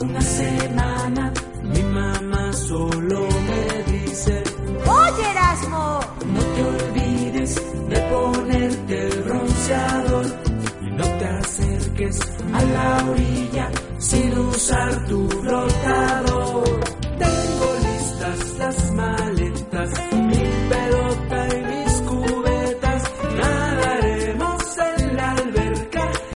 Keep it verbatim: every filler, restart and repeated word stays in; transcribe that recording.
una semana mi mamá solo me dice: ¡Oye, Erasmo! no te olvides de ponerte el bronceador y no te acerques a la orilla sin usar tu